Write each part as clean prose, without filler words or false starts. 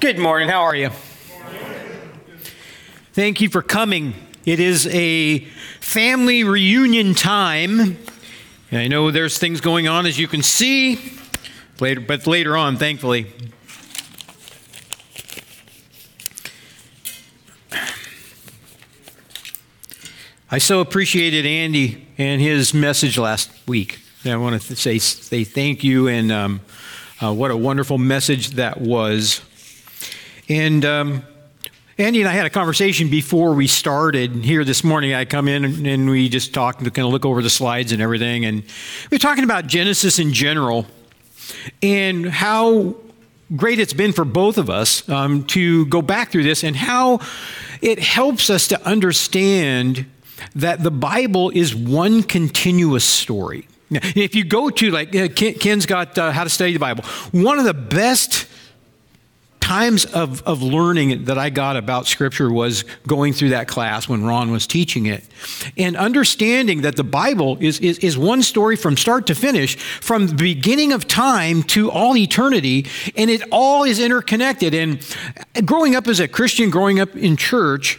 Good morning. How are you? Thank you for coming. It is a family reunion time. I know there's things going on, as you can see, but later on, thankfully. I so appreciated Andy and his message last week. I want to say thank you, and what a wonderful message that was. And Andy and I had a conversation before we started here this morning. I come in and we just talked to kind of look over the slides and everything. And we were talking about Genesis in general and how great it's been for both of us to go back through this and how it helps us to understand that the Bible is one continuous story. Now, if you go to, Ken's got How to Study the Bible, one of the best times of learning that I got about Scripture was going through that class when Ron was teaching it. And understanding that the Bible is one story from start to finish, from the beginning of time to all eternity, and it all is interconnected. And growing up as a Christian, growing up in church,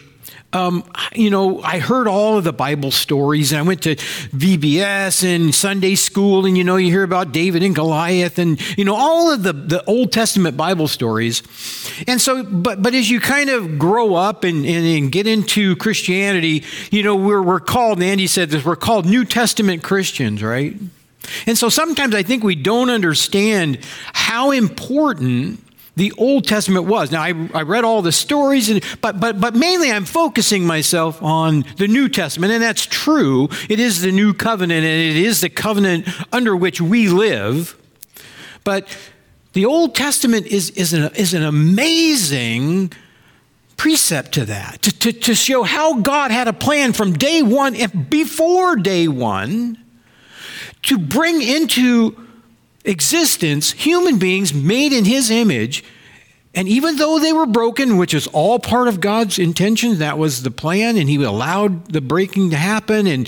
I heard all of the Bible stories, and I went to VBS and Sunday school, and, you hear about David and Goliath and, all of the Old Testament Bible stories. And so, but as you kind of grow up and get into Christianity, we're called, and Andy said this, we're called New Testament Christians, right? And so sometimes I think we don't understand how important the Old Testament was. Now, I read all the stories, but mainly I'm focusing myself on the New Testament, and that's true. It is the new covenant, and it is the covenant under which we live. But the Old Testament is an amazing precept to that, to show how God had a plan from day one and before day one to bring into existence human beings made in his image. And even though they were broken, which is all part of God's intention, that was the plan, and he allowed the breaking to happen, and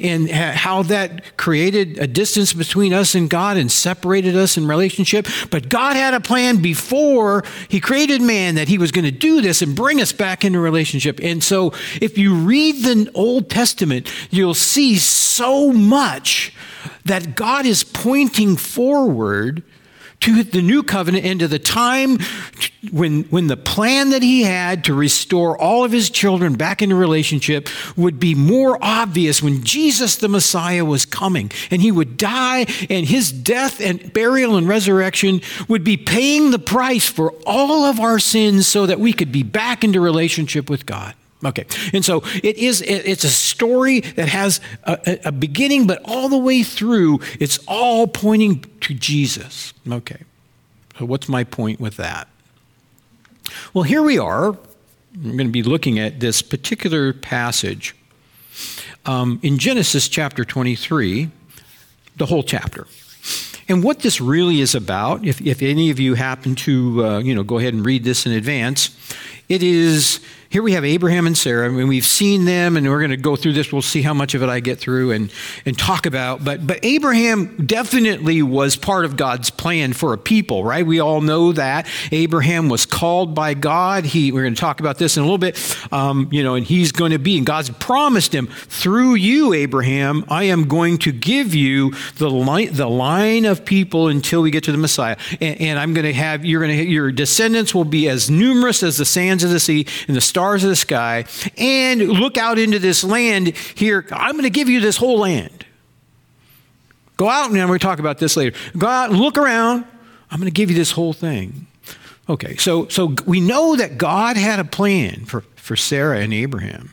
how that created a distance between us and God and separated us in relationship. But God had a plan before he created man that he was going to do this and bring us back into relationship. And so if you read the Old Testament, you'll see so much that God is pointing forward to the new covenant and to the time when the plan that he had to restore all of his children back into relationship would be more obvious when Jesus the Messiah was coming, and he would die, and his death and burial and resurrection would be paying the price for all of our sins so that we could be back into relationship with God. Okay, and so it's a story that has a beginning, but all the way through, it's all pointing to Jesus. Okay, so what's my point with that? Well, here we are. We're going to be looking at this particular passage in Genesis chapter 23, the whole chapter. And what this really is about, if any of you happen to go ahead and read this in advance, it is, here we have Abraham and Sarah, and we've seen them, and we're going to go through this. We'll see how much of it I get through and talk about. But Abraham definitely was part of God's plan for a people, right? We all know that. Abraham was called by God. We're going to talk about this in a little bit, and he's going to be, and God's promised him, through you, Abraham, I am going to give you the line of people until we get to the Messiah. And I'm going to have, your descendants will be as numerous as the sands of the sea and the stars of the sky, and look out into this land here. I'm going to give you this whole land. Go out, and we're going to talk about this later. Go out and look around. I'm going to give you this whole thing. Okay, so we know that God had a plan for Sarah and Abraham.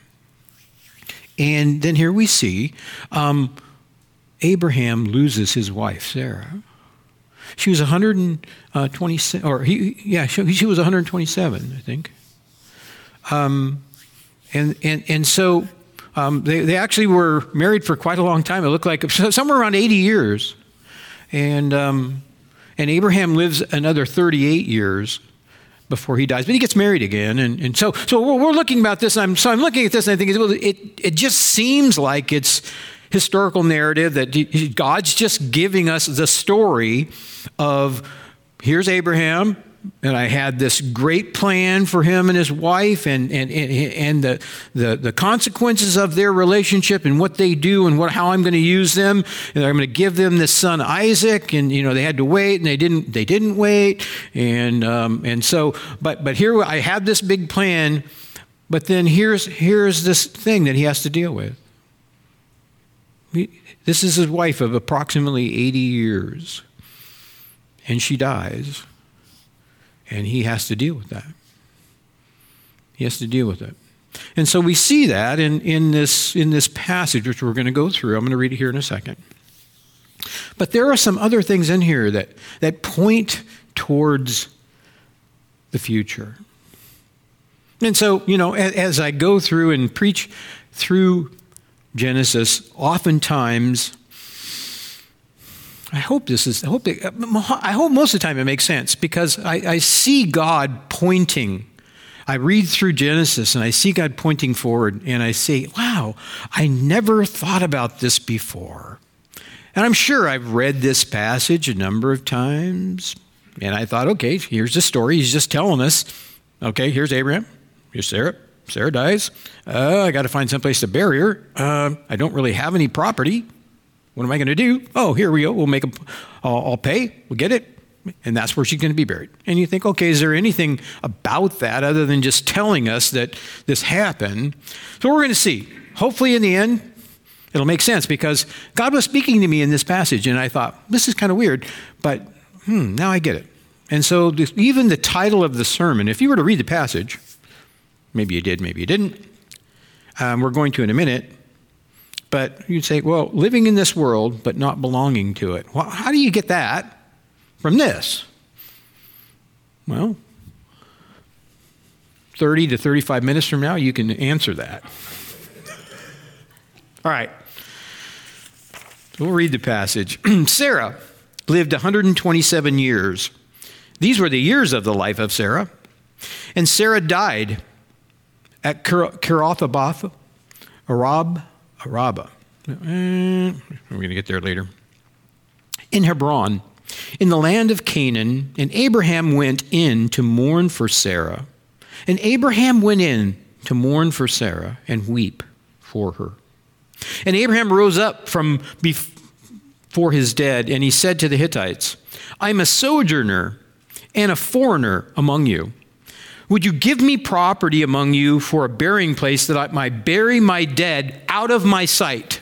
And then here we see Abraham loses his wife, Sarah. She was 127, she was 127, I think. So they actually were married for quite a long time. It looked like somewhere around 80 years. And Abraham lives another 38 years before he dies, but he gets married again. And so we're looking about this. I'm looking at this and I think, well, it just seems like it's historical narrative that God's just giving us the story of, here's Abraham, I had this great plan for him and his wife, and the consequences of their relationship and what they do and how I'm going to use them, and I'm going to give them this son Isaac, and they had to wait, and they didn't wait, and so but here I had this big plan, but then here's this thing that he has to deal with. This is his wife of approximately 80 years, and she dies. And he has to deal with that. He has to deal with it. And so we see that in this passage, which we're going to go through. I'm going to read it here in a second. But there are some other things in here that point towards the future. And so, as I go through and preach through Genesis, oftentimes, I hope most of the time it makes sense, because I see God pointing. I read through Genesis and I see God pointing forward, and I say, wow, I never thought about this before. And I'm sure I've read this passage a number of times, and I thought, okay, here's the story. He's just telling us, okay, here's Abraham, here's Sarah. Sarah dies. I got to find someplace to bury her. I don't really have any property. What am I going to do? Oh, here we go. I'll pay. We'll get it. And that's where she's going to be buried. And you think, okay, is there anything about that other than just telling us that this happened? So we're going to see. Hopefully in the end, it'll make sense, because God was speaking to me in this passage, and I thought, this is kind of weird, but now I get it. And so even the title of the sermon, if you were to read the passage, maybe you did, maybe you didn't. We're going to in a minute. But you'd say, well, living in this world but not belonging to it. Well, how do you get that from this? Well, 30 to 35 minutes from now, you can answer that. All right. We'll read the passage. Sarah lived 127 years. These were the years of the life of Sarah. And Sarah died at Kiriathabath, Araba. We're going to get there later. In Hebron, in the land of Canaan, and Abraham went in to mourn for Sarah. And Abraham went in to mourn for Sarah and weep for her. And Abraham rose up from before his dead, and he said to the Hittites, I'm a sojourner and a foreigner among you. Would you give me property among you for a burying place that I might bury my dead out of my sight?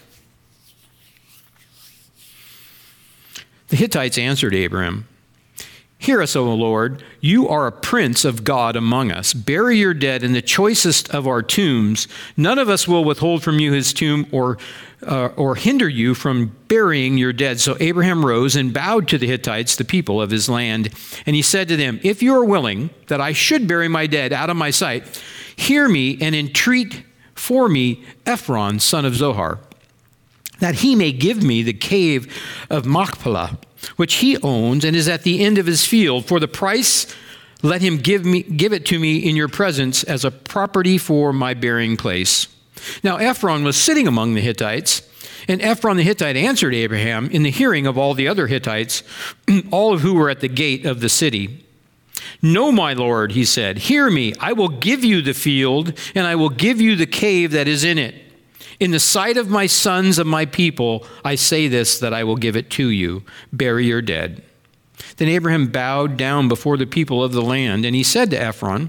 The Hittites answered Abraham, Hear us, O Lord, you are a prince of God among us. Bury your dead in the choicest of our tombs. None of us will withhold from you his tomb or hinder you from burying your dead. So Abraham rose and bowed to the Hittites, the people of his land. And he said to them, If you are willing that I should bury my dead out of my sight, hear me and entreat for me Ephron, son of Zohar, that he may give me the cave of Machpelah, which he owns and is at the end of his field. For the price, let him give it to me in your presence as a property for my burying place. Now Ephron was sitting among the Hittites, and Ephron the Hittite answered Abraham in the hearing of all the other Hittites, all of who were at the gate of the city. No, my lord, he said, hear me. I will give you the field, and I will give you the cave that is in it. In the sight of my sons of my people, I say this, that I will give it to you. Bury your dead. Then Abraham bowed down before the people of the land, and he said to Ephron,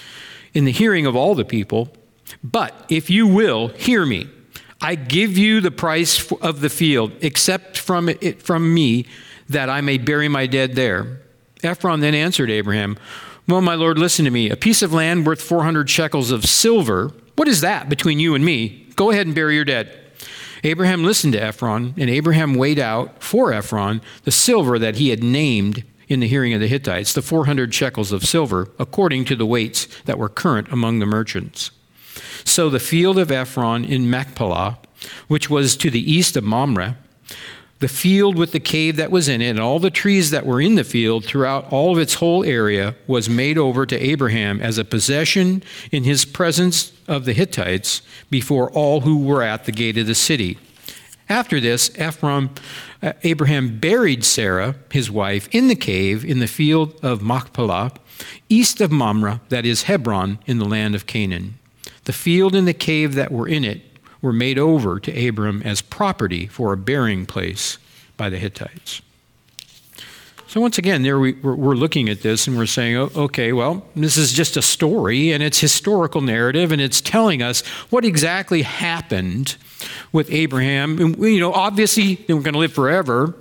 in the hearing of all the people, But if you will, hear me. I give you the price of the field, accept from me, that I may bury my dead there. Ephron then answered Abraham, Well, my lord, listen to me. A piece of land worth 400 shekels of silver, what is that between you and me? Go ahead and bury your dead. Abraham listened to Ephron, and Abraham weighed out for Ephron the silver that he had named in the hearing of the Hittites, the 400 shekels of silver, according to the weights that were current among the merchants. So the field of Ephron in Machpelah, which was to the east of Mamre, the field with the cave that was in it, and all the trees that were in the field throughout all of its whole area, was made over to Abraham as a possession in his presence of the Hittites before all who were at the gate of the city. After this, Abraham buried Sarah, his wife, in the cave in the field of Machpelah, east of Mamre, that is Hebron, in the land of Canaan. The field and the cave that were in it were made over to Abram as property for a burying place by the Hittites. So once again, there we're looking at this and we're saying, oh, okay, well, this is just a story and it's historical narrative and it's telling us what exactly happened with Abraham. And, obviously, they weren't going to live forever.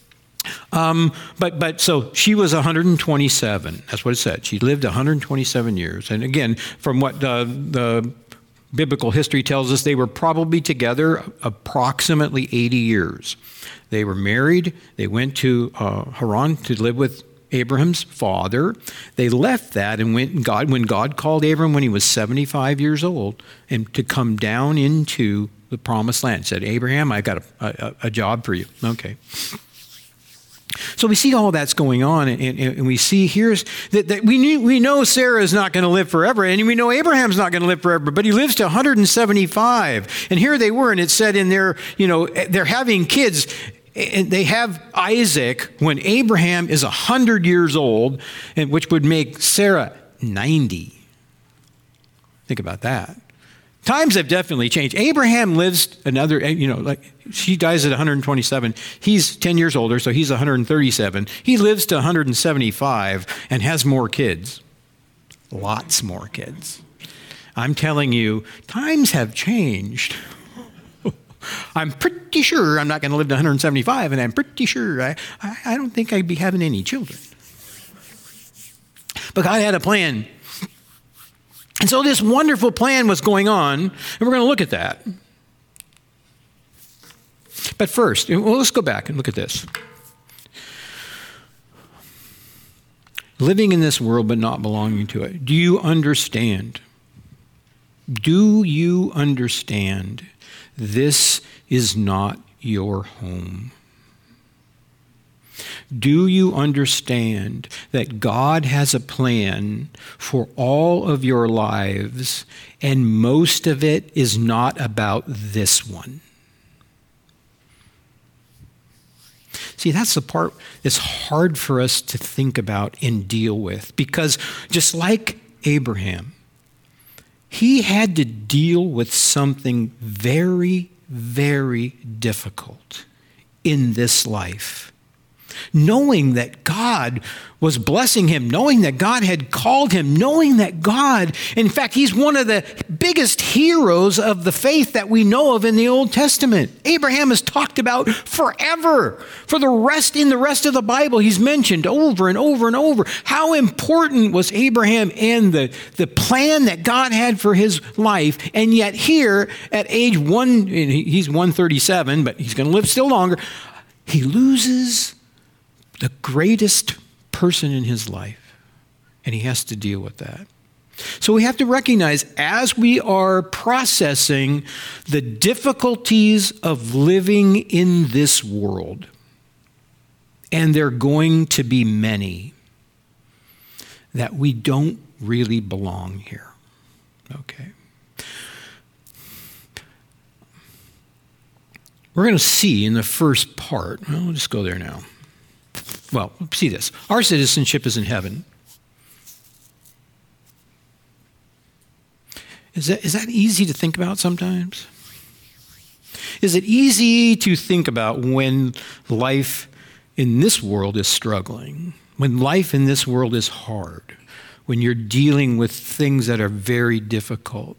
But so she was 127. That's what it said. She lived 127 years. And again, from what the biblical history tells us, they were probably together approximately 80 years. They were married. They went to Haran to live with Abraham's father. They left that and went. When God called Abram when he was 75 years old, and to come down into the promised land, said, "Abraham, I got a job for you." Okay. So we see all that's going on, and we see here's that we know Sarah is not going to live forever, and we know Abraham's not going to live forever, but he lives to 175. And here they were, and it said in there, they're having kids, and they have Isaac when Abraham is 100 years old, and which would make Sarah 90. Think about that. Times have definitely changed. Abraham lives another, she dies at 127. He's 10 years older, so he's 137. He lives to 175 and has more kids. Lots more kids. I'm telling you, times have changed. I'm pretty sure I'm not going to live to 175, and I'm pretty sure I don't think I'd be having any children. But God had a plan. And so this wonderful plan was going on, and we're going to look at that. But first, let's go back and look at this. Living in this world but not belonging to it. Do you understand? Do you understand? This is not your home. Do you understand that God has a plan for all of your lives, and most of it is not about this one? See, that's the part that's hard for us to think about and deal with, because just like Abraham, he had to deal with something very, very difficult in this life. Knowing that God was blessing him, knowing that God had called him, knowing that God, in fact, he's one of the biggest heroes of the faith that we know of in the Old Testament. Abraham is talked about forever. For in the rest of the Bible, he's mentioned over and over and over. How important was Abraham and the plan that God had for his life, and yet here at age he's 137, but he's going to live still longer, he loses the greatest person in his life, and he has to deal with that. So we have to recognize, as we are processing the difficulties of living in this world, and there are going to be many, that we don't really belong here. Okay. We're going to see in the first part, we'll just go there now. Well, see this. Our citizenship is in heaven. Is that easy to think about sometimes? Is it easy to think about when life in this world is struggling, when life in this world is hard, when you're dealing with things that are very difficult?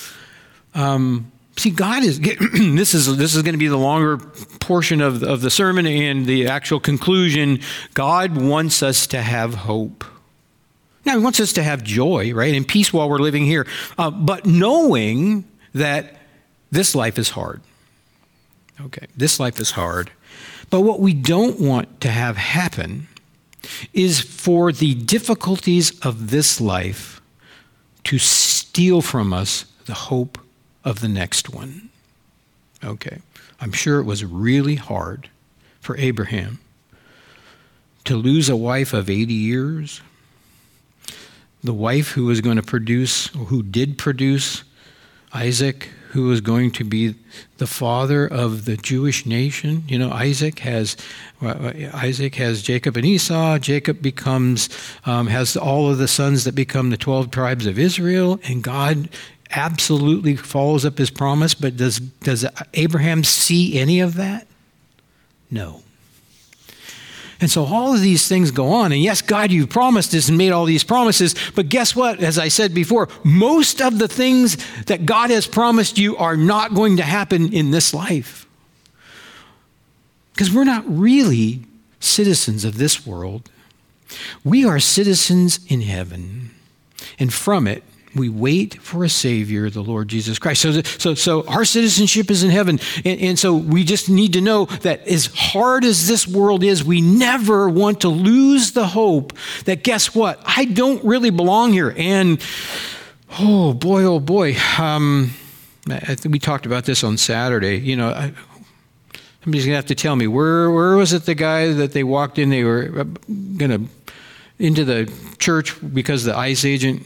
See, God is, this is going to be the longer portion of the sermon and the actual conclusion. God wants us to have hope. Now, he wants us to have joy, right, and peace while we're living here. But knowing that this life is hard. Okay, this life is hard. But what we don't want to have happen is for the difficulties of this life to steal from us the hope of the next one. Okay. I'm sure it was really hard for Abraham to lose a wife of 80 years, the wife who was going to produce, or who did produce, Isaac, who was going to be the father of the Jewish nation. You know, Isaac has Jacob and Esau. Jacob has all of the sons that become the 12 tribes of Israel, and God absolutely follows up his promise. But does Abraham see any of that? No. And so all of these things go on. And yes, God, you've promised this and made all these promises. But guess what? As I said before, most of the things that God has promised you are not going to happen in this life. Because we're not really citizens of this world. We are citizens in heaven. And from it, we wait for a Savior, the Lord Jesus Christ. So our citizenship is in heaven. And so we just need to know that as hard as this world is, we never want to lose the hope that, guess what? I don't really belong here. And, oh boy. I think we talked about this on Saturday. You know, somebody's going to have to tell me, where was it the guy that they walked in, they were going to, into the church because the ICE agent...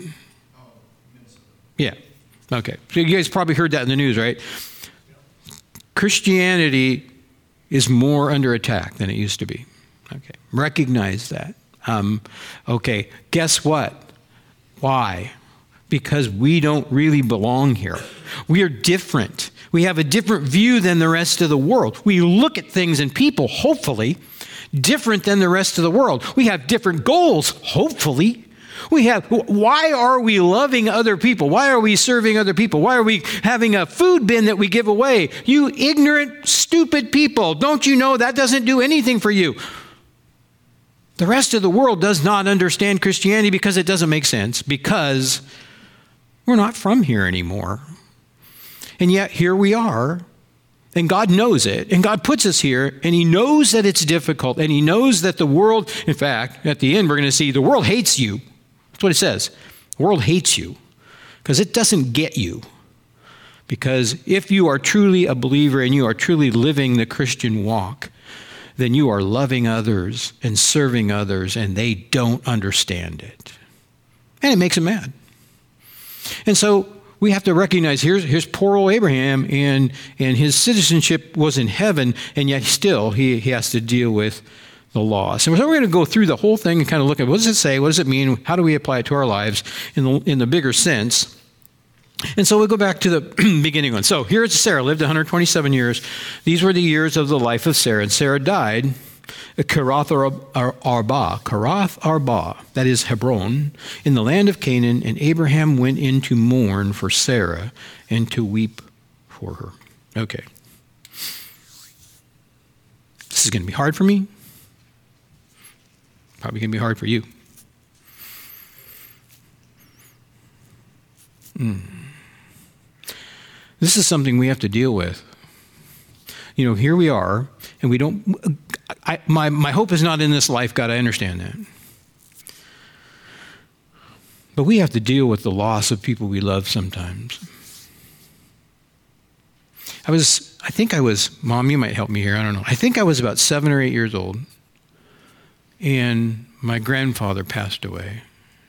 Yeah. Okay. So you guys probably heard that in the news, right? Christianity is more under attack than it used to be. Okay. Recognize that. Okay. Guess what? Why? Because we don't really belong here. We are different. We have a different view than the rest of the world. We look at things and people, hopefully, different than the rest of the world. We have different goals, hopefully. Why are we loving other people? Why are we serving other people? Why are we having a food bin that we give away? You ignorant, stupid people. Don't you know that doesn't do anything for you? The rest of the world does not understand Christianity because it doesn't make sense, because we're not from here anymore. And yet here we are. And God knows it, and God puts us here, and he knows that it's difficult, and he knows that the world, in fact, at the end, we're going to see the world hates you. That's what it says. The world hates you because it doesn't get you. Because if you are truly a believer and you are truly living the Christian walk, then you are loving others and serving others, and they don't understand it. And it makes them mad. And so we have to recognize here's poor old Abraham, and his citizenship was in heaven, and yet still he has to deal with the loss. And so we're going to go through the whole thing and kind of look at what does it say, what does it mean, how do we apply it to our lives in the bigger sense. And so we'll go back to the beginning one. So here's Sarah, lived 127 years. These were the years of the life of Sarah. And Sarah died at Kirath Arba, that is Hebron, in the land of Canaan. And Abraham went in to mourn for Sarah and to weep for her. Okay. This is going to be hard for me. Probably going to be hard for you. This is something we have to deal with. You know, here we are, and we don't... My hope is not in this life, God, I understand that. But we have to deal with the loss of people we love sometimes. Mom, you might help me here, I don't know. I think I was about 7 or 8 years old. And my grandfather passed away.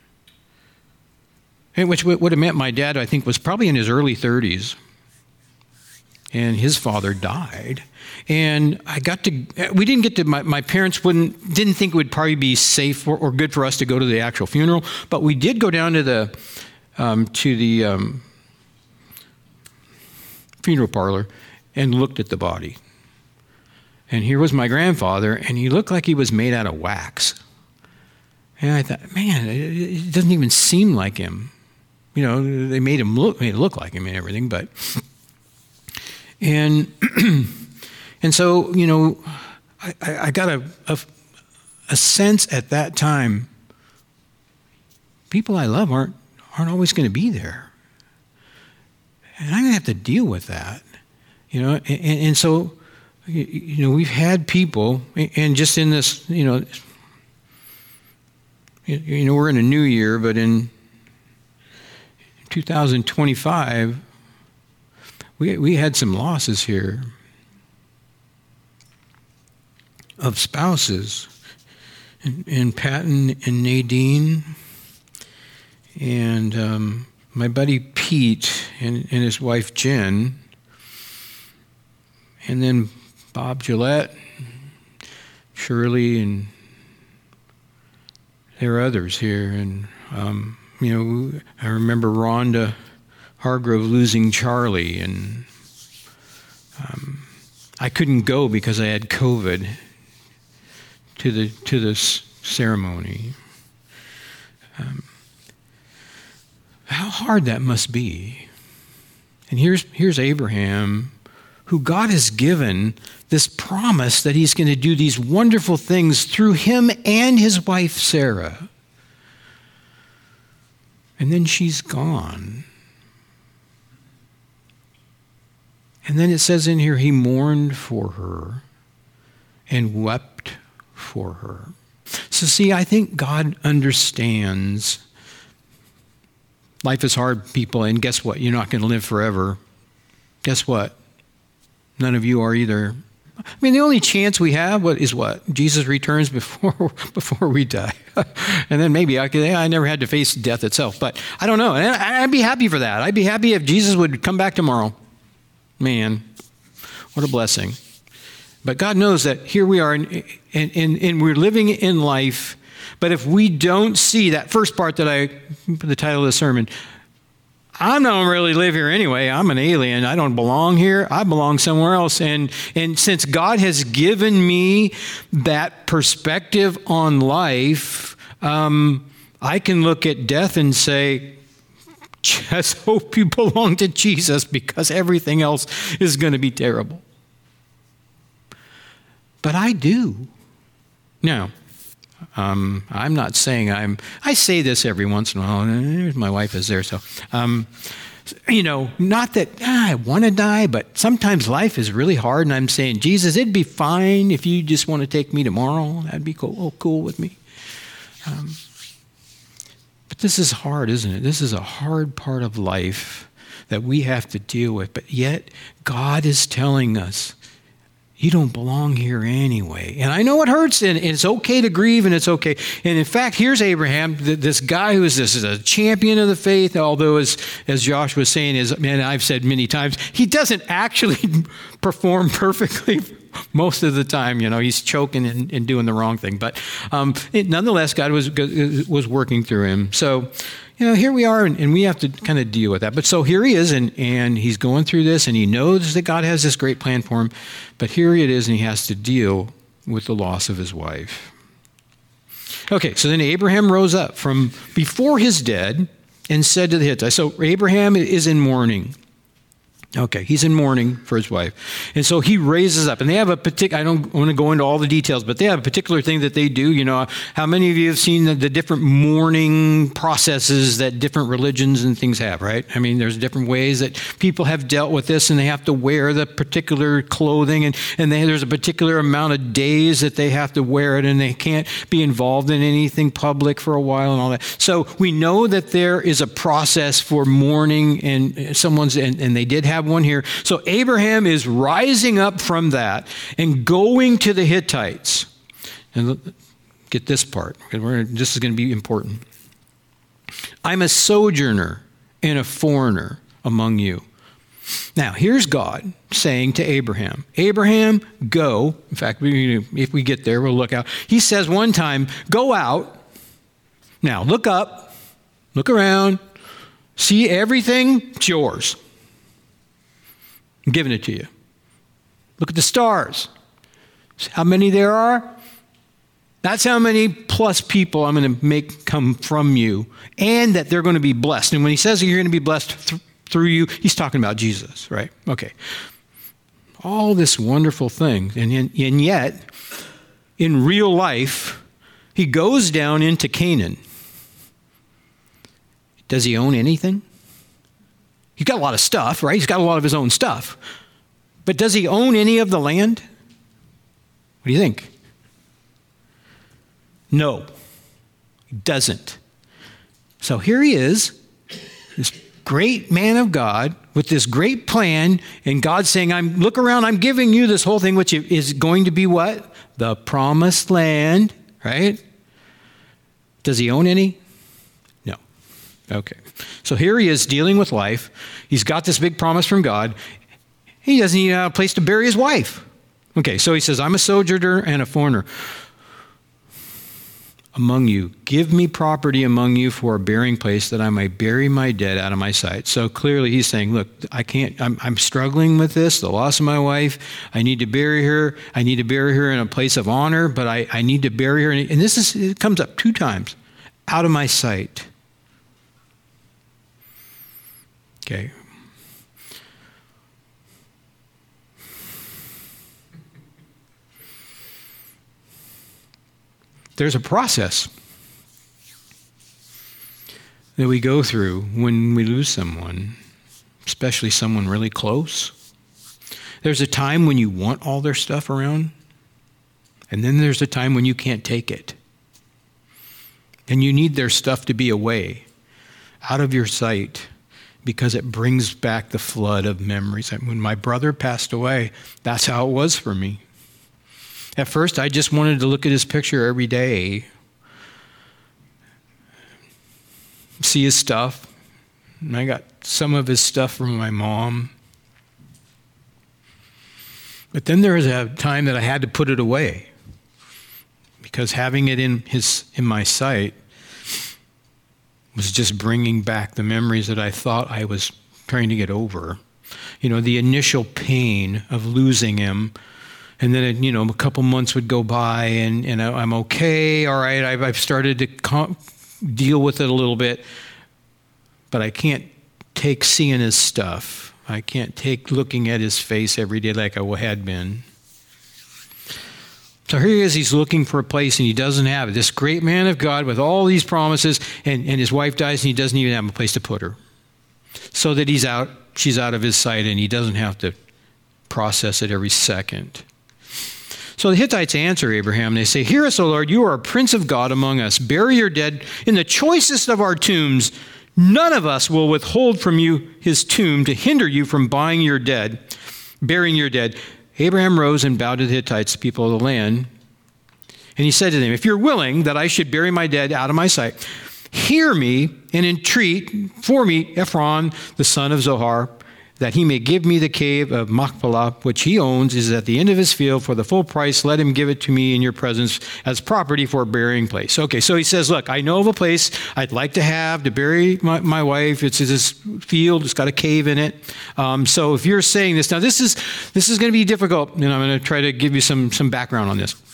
And which would have meant my dad, I think, was probably in his early 30s. And his father died. And we didn't get to, my parents didn't think it would probably be safe or good for us to go to the actual funeral. But we did go down to the funeral parlor and looked at the body. And here was my grandfather, and he looked like he was made out of wax. And I thought, man, it doesn't even seem like him. You know, they made it look like him and everything, but... And so, you know, I got a sense at that time, people I love aren't always going to be there. And I'm going to have to deal with that, you know. And so... You know, we've had people, and just in this, you know, we're in a new year, but in 2025, we had some losses here of spouses, and Patton and Nadine, and my buddy Pete and his wife Jen, and then Bob Gillette, Shirley, and there are others here. And, I remember Rhonda Hargrove losing Charlie, and I couldn't go because I had COVID to the ceremony. How hard that must be. And here's Abraham, who God has given this promise that he's going to do these wonderful things through him and his wife Sarah. And then she's gone. And then it says in here, he mourned for her and wept for her. So see, I think God understands life is hard, people, and guess what? You're not going to live forever. Guess what? None of you are either. I mean, the only chance we have is what? Jesus returns before we die. And then maybe I never had to face death itself, but I don't know. And I'd be happy for that. I'd be happy if Jesus would come back tomorrow. Man, what a blessing. But God knows that here we are, and we're living in life. But if we don't see that first part that I put the title of the sermon, I don't really live here anyway. I'm an alien. I don't belong here. I belong somewhere else. And since God has given me that perspective on life, I can look at death and say, just hope you belong to Jesus, because everything else is going to be terrible. But I do. Now, I'm not saying I say this every once in a while. My wife is there, so, not that I want to die, but sometimes life is really hard, and I'm saying, Jesus, it'd be fine if you just want to take me tomorrow. That'd be cool with me. But this is hard, isn't it? This is a hard part of life that we have to deal with, but yet God is telling us, you don't belong here anyway. And I know it hurts, and it's okay to grieve, and it's okay. And in fact, here's Abraham, this guy who is a champion of the faith, although as Josh was saying, and I've said many times, he doesn't actually perform perfectly most of the time. He's choking and doing the wrong thing. But nonetheless, God was working through him. So, here we are, and we have to kind of deal with that. But so here he is, and he's going through this, and he knows that God has this great plan for him. But here it is, and he has to deal with the loss of his wife. Okay, so then Abraham rose up from before his dead and said to the Hittites. So Abraham is in mourning. Okay, he's in mourning for his wife. And so he raises up. And they have a particular, I don't want to go into all the details, but they have a particular thing that they do. How many of you have seen the different mourning processes that different religions and things have, right? I mean, there's different ways that people have dealt with this, and they have to wear the particular clothing, and there's a particular amount of days that they have to wear it, and they can't be involved in anything public for a while and all that. So we know that there is a process for mourning, and they did have one here. So Abraham is rising up from that and going to the Hittites. And get this part, because this is going to be important. I'm a sojourner and a foreigner among you. Now, here's God saying to Abraham, Abraham, go. In fact, if we get there, we'll look out. He says one time, go out. Now, look up, look around, see everything, it's yours. I'm giving it to you. Look at the stars. See how many there are? That's how many plus people I'm going to make come from you, and that they're going to be blessed. And when he says you're going to be blessed through you, he's talking about Jesus, right? Okay. All this wonderful thing. And yet, in real life, he goes down into Canaan. Does he own anything? He's got a lot of stuff, right? He's got a lot of his own stuff. But does he own any of the land? What do you think? No, he doesn't. So here he is, this great man of God with this great plan, and God saying, look around, I'm giving you this whole thing, which is going to be what? The promised land, right? Does he own any? No. Okay. So here he is dealing with life. He's got this big promise from God. He doesn't even have a place to bury his wife. Okay, so he says, I'm a sojourner and a foreigner among you. Give me property among you for a burying place that I may bury my dead out of my sight. So clearly he's saying, look, I can't, I'm struggling with this, the loss of my wife. I need to bury her. I need to bury her in a place of honor, but I need to bury her. And it comes up 2 times, out of my sight. Okay. There's a process that we go through when we lose someone, especially someone really close. There's a time when you want all their stuff around, and then there's a time when you can't take it. And you need their stuff to be away, out of your sight, because it brings back the flood of memories. When my brother passed away, that's how it was for me. At first, I just wanted to look at his picture every day, see his stuff. And I got some of his stuff from my mom. But then there was a time that I had to put it away, because having it in my sight was just bringing back the memories that I thought I was trying to get over. You know, the initial pain of losing him. And then, a couple months would go by, and I'm okay. All right, I've started to deal with it a little bit. But I can't take seeing his stuff. I can't take looking at his face every day like I had been. So here he is, he's looking for a place, and he doesn't have it. This great man of God with all these promises, and his wife dies, and he doesn't even have a place to put her. So that she's out of his sight, and he doesn't have to process it every second. So the Hittites answer Abraham. They say, hear us, O Lord, you are a prince of God among us. Bury your dead in the choicest of our tombs. None of us will withhold from you his tomb to hinder you from burying your dead. Abraham rose and bowed to the Hittites, the people of the land. And he said to them, if you're willing that I should bury my dead out of my sight, hear me and entreat for me Ephron, the son of Zohar, that he may give me the cave of Machpelah, which he owns, is at the end of his field. For the full price, let him give it to me in your presence as property for a burying place. Okay, so he says, look, I know of a place I'd like to have to bury my wife. It's this field. It's got a cave in it. So if you're saying this, now this is going to be difficult, and I'm going to try to give you some background on this.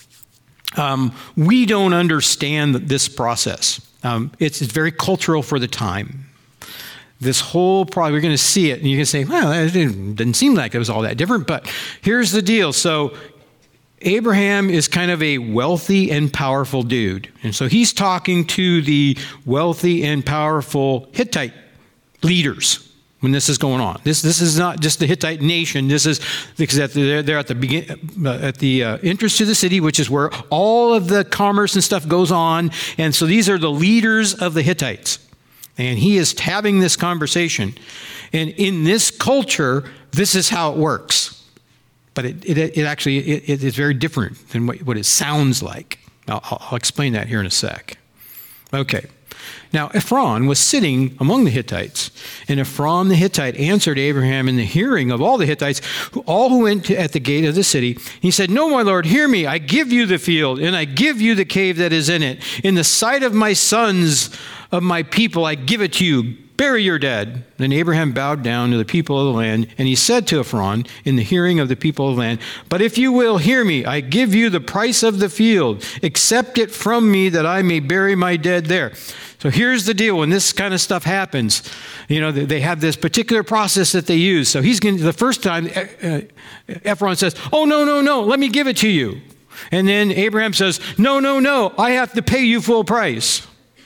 We don't understand this process. It's very cultural for the time. This whole problem, we're going to see it, and you can say, well, it didn't seem like it was all that different, but here's the deal. So Abraham is kind of a wealthy and powerful dude. And so he's talking to the wealthy and powerful Hittite leaders when this is going on. This is not just the Hittite nation. This is because they're at the entrance to the city, which is where all of the commerce and stuff goes on. And so these are the leaders of the Hittites. And he is having this conversation. And in this culture, this is how it works. But it actually is very different than what it sounds like. I'll explain that here in a sec. Okay. Now, Ephron was sitting among the Hittites. And Ephron the Hittite answered Abraham in the hearing of all the Hittites, all who went at the gate of the city. He said, no, my Lord, hear me. I give you the field, and I give you the cave that is in it. In the sight of my sons, of my people, I give it to you. Bury your dead. Then Abraham bowed down to the people of the land, and he said to Ephron in the hearing of the people of the land, but if you will hear me, I give you the price of the field. Accept it from me that I may bury my dead there. So here's the deal. When this kind of stuff happens, they have this particular process that they use. So he's going to, the first time, Ephron says, oh, no, let me give it to you. And then Abraham says, no, I have to pay you full price.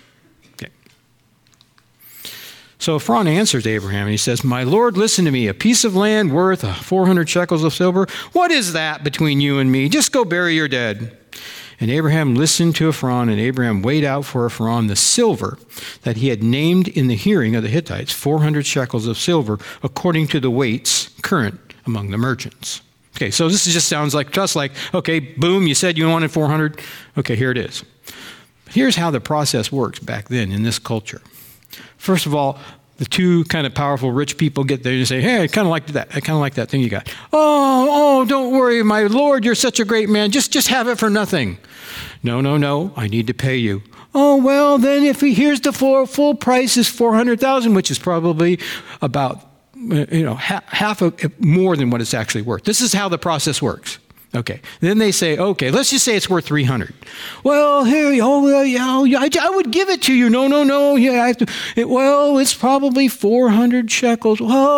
So Ephron answers Abraham, and he says, my Lord, listen to me. A piece of land worth 400 shekels of silver. What is that between you and me? Just go bury your dead. And Abraham listened to Ephron, and Abraham weighed out for Ephron the silver that he had named in the hearing of the Hittites, 400 shekels of silver, according to the weights current among the merchants. Okay, so this just sounds like, okay, boom, you said you wanted 400. Okay, here it is. Here's how the process works back then in this culture. First of all, the two kind of powerful rich people get there and say, hey, I kind of like that. I kind of like that thing you got. Oh, don't worry, my Lord, you're such a great man. Just have it for nothing. No, I need to pay you. Oh, well, then here's the full price is $400,000, which is probably about half of more than what it's actually worth. This is how the process works. Okay. Then they say, okay, let's just say it's worth 300. Well, here, I would give it to you. No. Yeah, I have to. It's probably 400 shekels.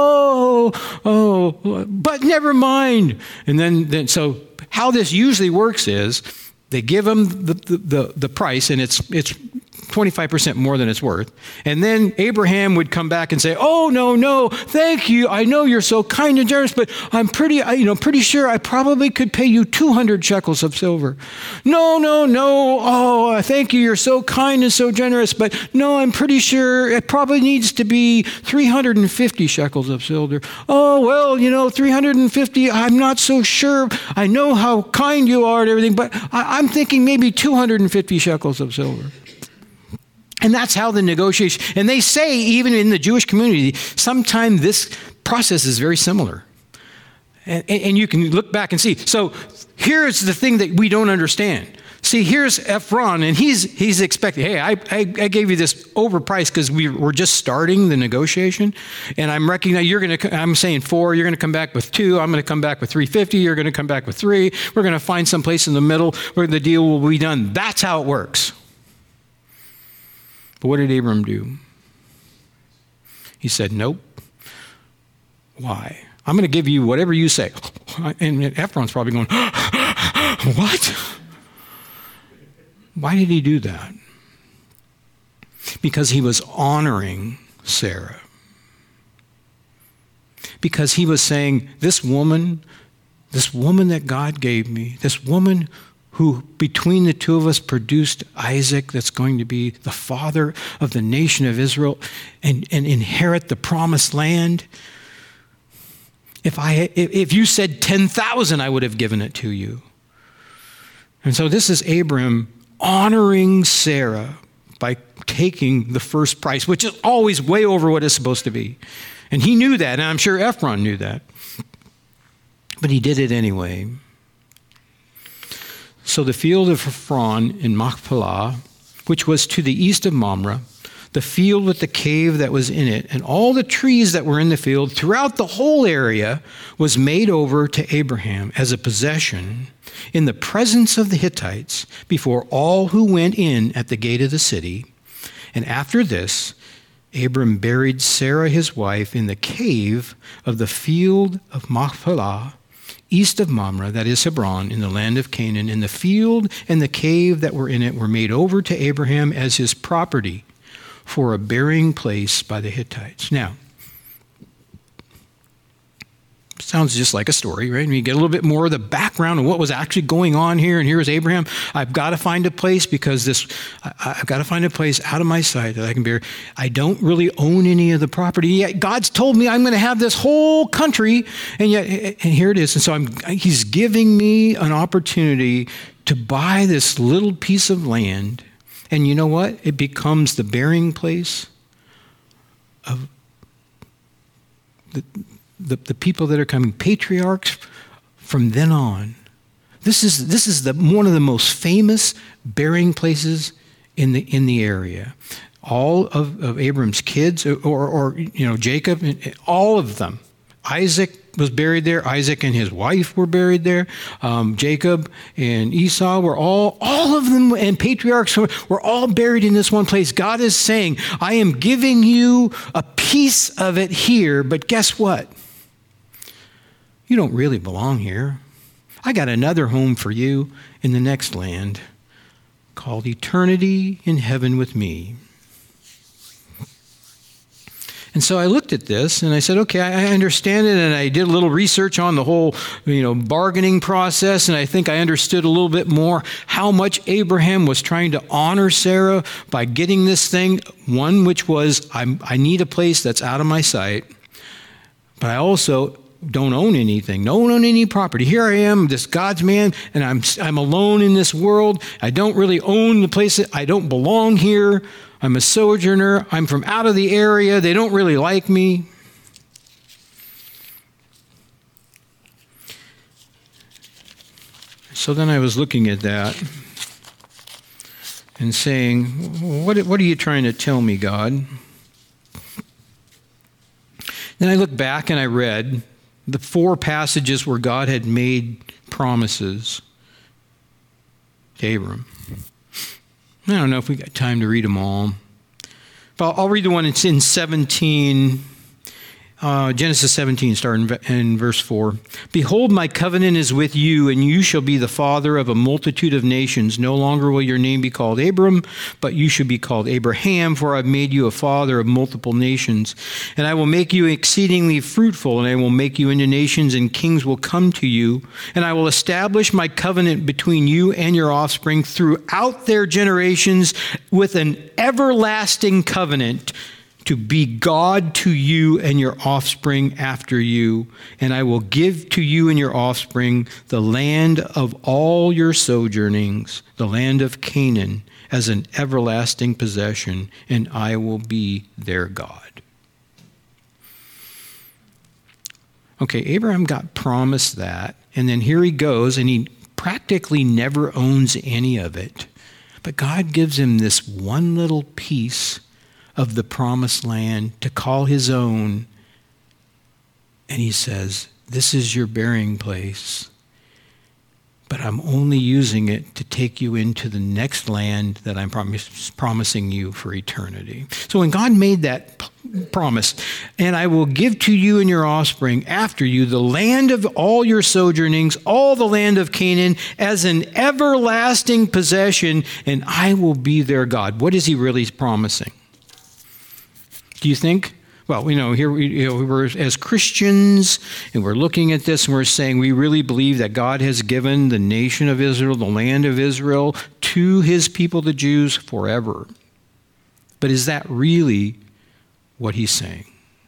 But never mind. And then so how this usually works is they give them the price, and it's 25% more than it's worth. And then Abraham would come back and say, oh, no, thank you. I know you're so kind and generous, but I'm pretty sure I probably could pay you 200 shekels of silver. No. Oh, thank you. You're so kind and so generous, but no, I'm pretty sure it probably needs to be 350 shekels of silver. Oh, well, 350, I'm not so sure. I know how kind you are and everything, but I'm thinking maybe 250 shekels of silver. And that's how the negotiation, and they say even in the Jewish community, sometimes this process is very similar. And you can look back and see. So here's the thing that we don't understand. See, here's Ephron, and he's expecting, hey, I gave you this overpriced because we're just starting the negotiation, and I'm recognizing I'm saying 4, you're going to come back with 2, I'm going to come back with 350, you're going to come back with 3, we're going to find some place in the middle where the deal will be done. That's how it works. But what did Abram do? He said, nope. Why? I'm going to give you whatever you say. And Ephron's probably going, what? Why did he do that? Because he was honoring Sarah. Because he was saying, this woman that God gave me, this woman who between the two of us produced Isaac, that's going to be the father of the nation of Israel and inherit the promised land. If you said 10,000, I would have given it to you. And so this is Abram honoring Sarah by taking the first price, which is always way over what it's supposed to be. And he knew that, and I'm sure Ephron knew that. But he did it anyway. So the field of Ephron in Machpelah, which was to the east of Mamre, the field with the cave that was in it, and all the trees that were in the field throughout the whole area was made over to Abraham as a possession in the presence of the Hittites before all who went in at the gate of the city. And after this, Abram buried Sarah his wife in the cave of the field of Machpelah, east of Mamre, that is Hebron, in the land of Canaan. And the field and the cave that were in it were made over to Abraham as his property for a burying place by the Hittites. Now, sounds just like a story, right? And you get a little bit more of the background of what was actually going on here. And here's Abraham. I've got to find a place because I've got to find a place out of my sight that I can bury. I don't really own any of the property. Yet God's told me I'm going to have this whole country, and here it is. And so he's giving me an opportunity to buy this little piece of land. And you know what? It becomes the burying place of the people that are coming, patriarchs from then on. This is one of the most famous burying places in the area. All of Abram's kids, or Jacob, all of them. Isaac was buried there. Isaac and his wife were buried there. Jacob and Esau were all of them, and patriarchs were all buried in this one place. God is saying, I am giving you a piece of it here, but guess what? You don't really belong here. I got another home for you in the next land called eternity in heaven with me. And so I looked at this and I said, okay, I understand it. And I did a little research on the whole, bargaining process. And I think I understood a little bit more how much Abraham was trying to honor Sarah by getting this thing. One, which was, I need a place that's out of my sight. But I also don't own anything. Don't own any property. Here I am, this God's man, and I'm alone in this world. I don't really own the place. I don't belong here. I'm a sojourner. I'm from out of the area. They don't really like me. So then I was looking at that and saying, what are you trying to tell me, God? Then I looked back and I read the 4 passages where God had made promises to Abram. I don't know if we got time to read them all. But I'll read the one that's in 17, Genesis 17, starting in verse 4. Behold, my covenant is with you, and you shall be the father of a multitude of nations. No longer will your name be called Abram, but you shall be called Abraham, for I've made you a father of multiple nations. And I will make you exceedingly fruitful, and I will make you into nations, and kings will come to you. And I will establish my covenant between you and your offspring throughout their generations with an everlasting covenant, to be God to you and your offspring after you. And I will give to you and your offspring the land of all your sojournings, the land of Canaan, as an everlasting possession, and I will be their God. Okay, Abraham got promised that, and then here he goes, and he practically never owns any of it. But God gives him this one little piece of the promised land to call his own. And he says, this is your burying place, but I'm only using it to take you into the next land that I'm promising you for eternity. So when God made that promise, and I will give to you and your offspring after you the land of all your sojournings, all the land of Canaan, as an everlasting possession, and I will be their God. What is he really promising? Do you think? Well, here we're as Christians, and we're looking at this, and we're saying we really believe that God has given the nation of Israel, the land of Israel, to his people, the Jews, forever. But is that really what he's saying?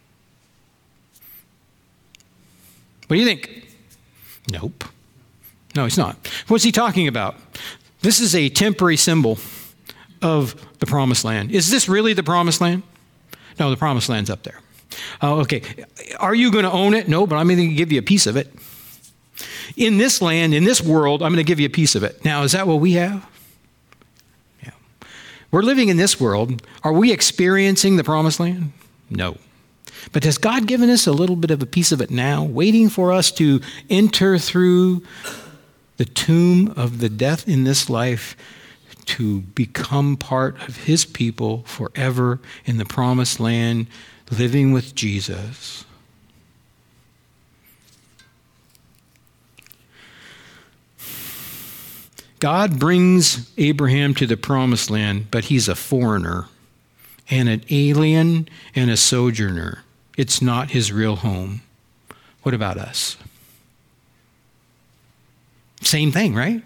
What do you think? Nope. No, he's not. What's he talking about? This is a temporary symbol of the promised land. Is this really the promised land? No, the promised land's up there. Okay. Are you going to own it? No, but I'm going to give you a piece of it. In this land, in this world, I'm going to give you a piece of it. Now, is that what we have? Yeah. We're living in this world. Are we experiencing the promised land? No. But has God given us a little bit of a piece of it now, waiting for us to enter through the tomb of the death in this life to become part of his people forever in the promised land, living with Jesus? God brings Abraham to the promised land, but he's a foreigner and an alien and a sojourner. It's not his real home. What about us? Same thing, right?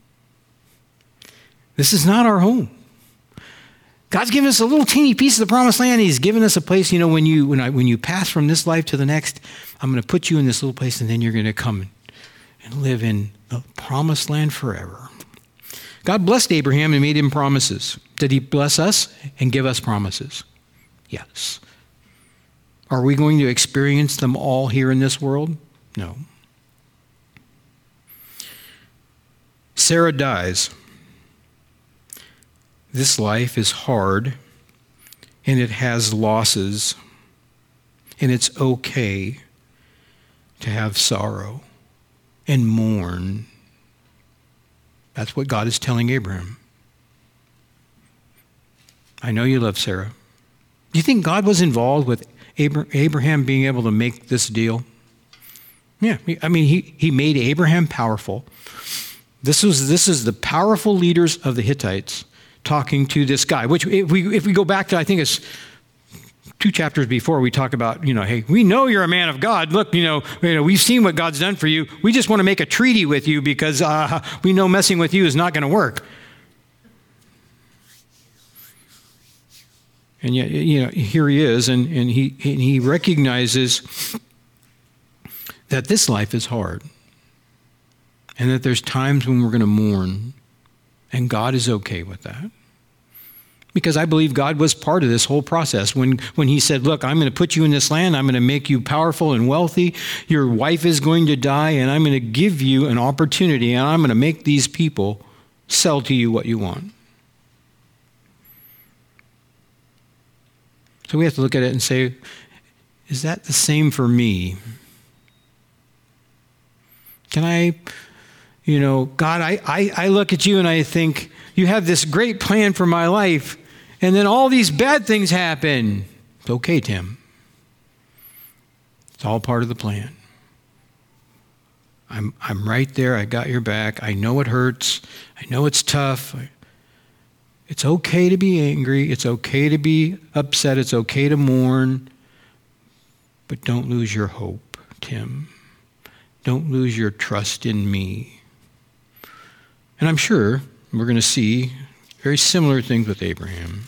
This is not our home. God's given us a little teeny piece of the promised land. He's given us a place, when you pass from this life to the next, I'm going to put you in this little place, and then you're going to come and live in the promised land forever. God blessed Abraham and made him promises. Did he bless us and give us promises? Yes. Are we going to experience them all here in this world? No. Sarah dies. This life is hard, and it has losses, and it's okay to have sorrow and mourn. That's what God is telling Abraham. I know you love Sarah. Do you think God was involved with Abraham being able to make this deal? Yeah, he made Abraham powerful. This is the powerful leaders of the Hittites talking to this guy, which if we go back to, I think it's 2 chapters before, we talk about, hey, we know you're a man of God. Look, we've seen what God's done for you. We just want to make a treaty with you because we know messing with you is not going to work. And yet, here he is, and he recognizes that this life is hard, and that there's times when we're going to mourn, and God is okay with that. Because I believe God was part of this whole process. When he said, look, I'm going to put you in this land. I'm going to make you powerful and wealthy. Your wife is going to die, and I'm going to give you an opportunity, and I'm going to make these people sell to you what you want. So we have to look at it and say, is that the same for me? Can I, God, I look at you and I think, you have this great plan for my life, and then all these bad things happen. It's okay, Tim. It's all part of the plan. I'm right there. I got your back. I know it hurts. I know it's tough. It's okay to be angry. It's okay to be upset. It's okay to mourn. But don't lose your hope, Tim. Don't lose your trust in me. And I'm sure we're going to see very similar things with Abraham.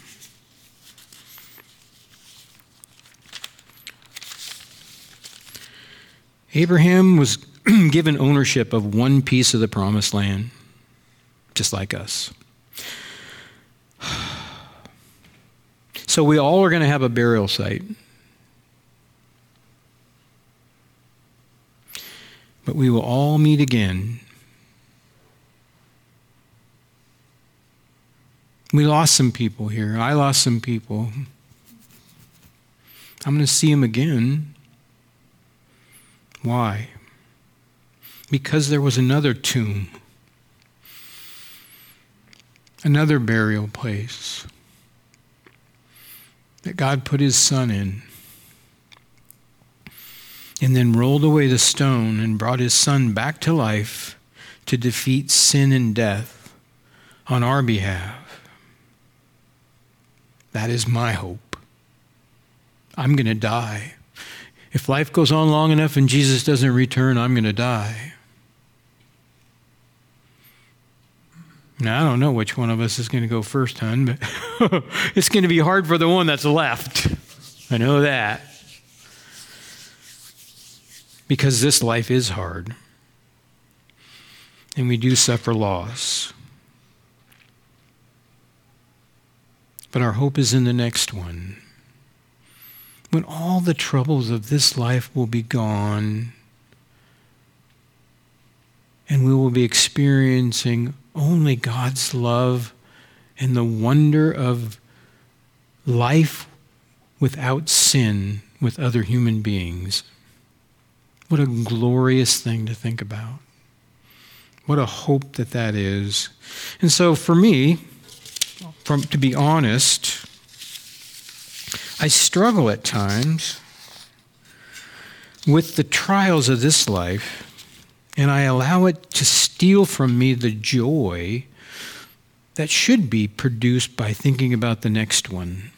Abraham was given ownership of one piece of the promised land, just like us. So we all are going to have a burial site. But we will all meet again. We lost some people here. I lost some people. I'm going to see them again. Why? Because there was another tomb, another burial place that God put his son in, and then rolled away the stone and brought his son back to life to defeat sin and death on our behalf. That is my hope. I'm going to die. If life goes on long enough and Jesus doesn't return, I'm going to die. Now, I don't know which one of us is going to go first, hon, but it's going to be hard for the one that's left. I know that. Because this life is hard. And we do suffer loss. But our hope is in the next one. When all the troubles of this life will be gone, and we will be experiencing only God's love and the wonder of life without sin with other human beings. What a glorious thing to think about. What a hope that is. And so for me, to be honest, I struggle at times with the trials of this life, and I allow it to steal from me the joy that should be produced by thinking about the next one.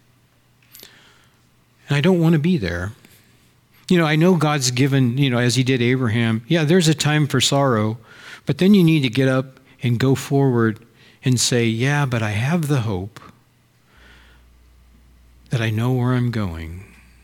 And I don't want to be there. I know God's given, as he did Abraham, there's a time for sorrow, but then you need to get up and go forward and say, but I have the hope that I know where I'm going.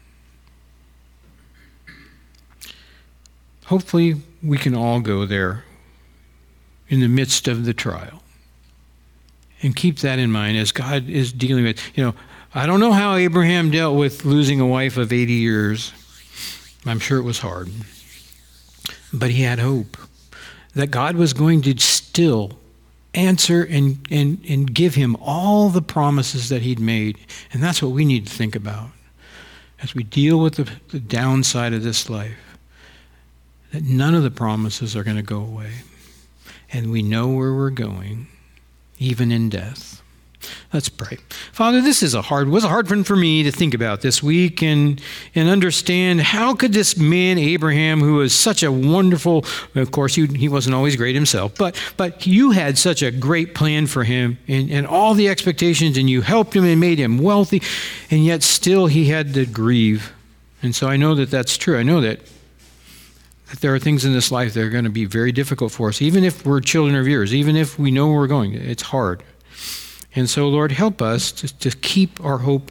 Hopefully, we can all go there in the midst of the trial. And keep that in mind as God is dealing with, I don't know how Abraham dealt with losing a wife of 80 years. I'm sure it was hard. But he had hope that God was going to still answer and give him all the promises that he'd made. And that's what we need to think about as we deal with the downside of this life. That none of the promises are going to go away. And we know where we're going, even in death. Let's pray. Father, this was a hard one for me to think about this week and understand how could this man, Abraham, who was such a wonderful, of course, he wasn't always great himself, but you had such a great plan for him and all the expectations, and you helped him and made him wealthy, and yet still he had to grieve. And so I know that that's true. I know that there are things in this life that are going to be very difficult for us, even if we're children of yours, even if we know where we're going. It's hard. And so, Lord, help us to keep our hope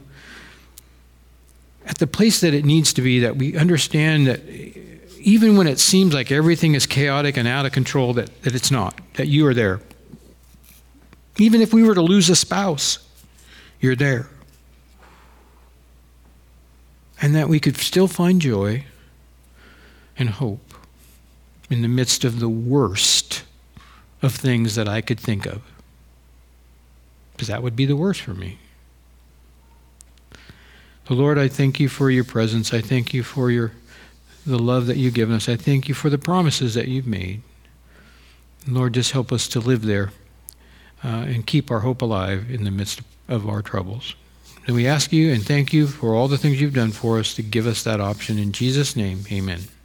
at the place that it needs to be, that we understand that even when it seems like everything is chaotic and out of control, that it's not, that you are there. Even if we were to lose a spouse, you're there. And that we could still find joy and hope in the midst of the worst of things that I could think of. Because that would be the worst for me. So Lord, I thank you for your presence. I thank you for the love that you've given us. I thank you for the promises that you've made. Lord, just help us to live there and keep our hope alive in the midst of our troubles. And we ask you and thank you for all the things you've done for us to give us that option. In Jesus' name, amen.